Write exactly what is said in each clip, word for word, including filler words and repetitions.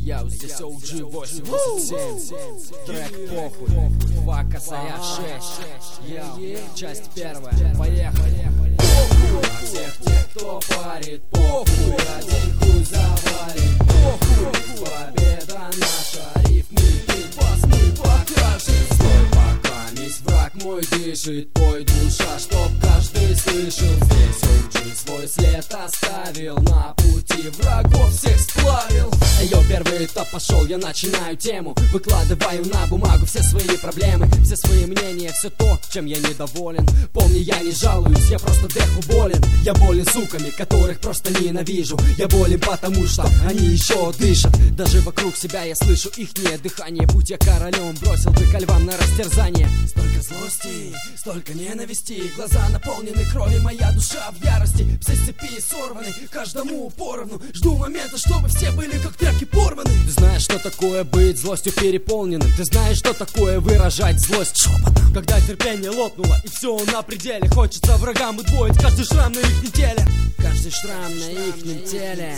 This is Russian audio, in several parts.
Я здесь о джи восемьдесят семь. Трек похуй. Два косаря шесть. Я часть первая. Поехали. Похуй на всех тех, кто парит. Похуй, один хуй завалит. Похуй, победа наша. Рифмы, битбас, мы покажем. Стой, пока весь враг мой дышит. Пой, душа, чтоб каждый слышал. Здесь о джи свой след оставил. На пути врагов всех сплавил. Йо, первый этап пошел, я начинаю тему. Выкладываю на бумагу все свои проблемы, все свои мнения, все то, чем я недоволен. Помни, я не жалуюсь, я просто деху болен. Я болен суками, которых просто ненавижу. Я болен потому, что они еще дышат. Даже вокруг себя я слышу ихнее дыхание. Будь я королем, бросил бы ко львам на растерзание. Столько злости, столько ненависти. Глаза наполнены кровью, моя душа в ярости. Все цепи сорваны, каждому поровну. Жду момента, чтобы все были как тряпки порваны. Ты знаешь, что такое быть злостью переполненным. Ты знаешь, что такое выражать злость шепотом. Когда терпение лопнуло и все на пределе. Хочется врагам удвоить каждый шрам на ихнем теле. Каждый шрам на ихнем теле.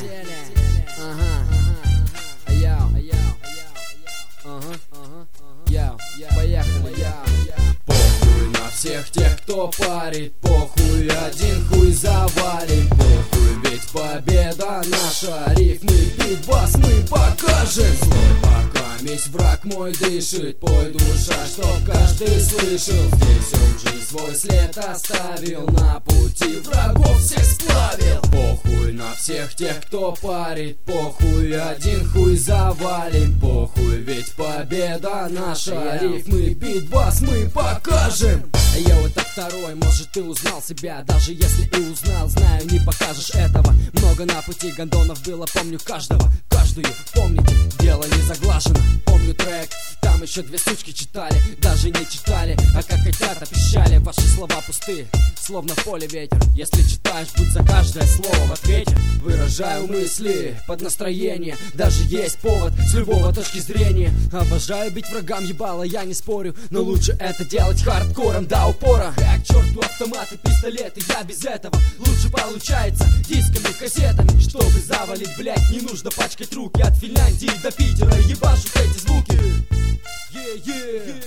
Ага. Яу. Ага. Яу. Поехали. Похуй на всех тех, кто парит. Похуй, один хуй завалим. Похуй, ведь победа наша. Рифмы, битбас, мы покажем. Стой, пока весь враг мой дышит. Пой, душа, чтоб каждый слышал. Здесь о джи свой след оставил. На пути врагов всех сплавил. Похуй на всех тех, кто парит. Похуй, один хуй завалим. Похуй, ведь победа наша. Рифмы, битбас, мы покажем. Я это второй, может ты узнал себя. Даже если и узнал, знаю, не покажешь этого. Много на пути гондонов было, помню каждого. Каждую, помните, дело не заглажено. Помню трек, там еще две сучки читали. Даже не читали, а как котята пищали. Ваши слова пусты, словно в поле ветер. Если читаешь, будь за каждое слово в ответе. Выражаю мысли под настроение. Даже есть повод с любого точки зрения. Обожаю бить врагам ебало, я не спорю. Но лучше это делать хардкором до упора. Как к черту автоматы, пистолеты, я без этого. Лучше получается дисками, кассетами. Чтобы завалить, блять, не нужно пачкать руки. От Финляндии до Питера ебашут эти звуки. Yeah, yeah.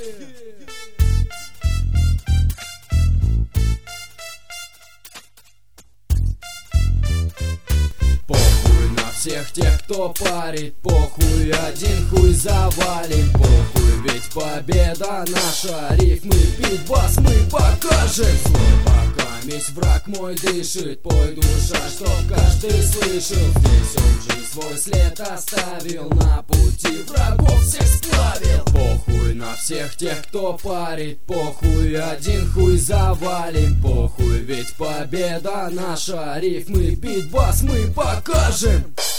Похуй на всех тех, кто парит. Похуй, один хуй завалим. Похуй, ведь победа наша. Рифмы, битбас, мы покажем. Стой, пока весь враг мой дышит. Пой, душа, чтоб каждый слышал. Здесь о джи свой след оставил. На пути врагов всех сплавил. Похуй на всех тех, кто парит. Похуй, один хуй завалим. Похуй, ведь победа наша. Рифмы, битбас, мы покажем.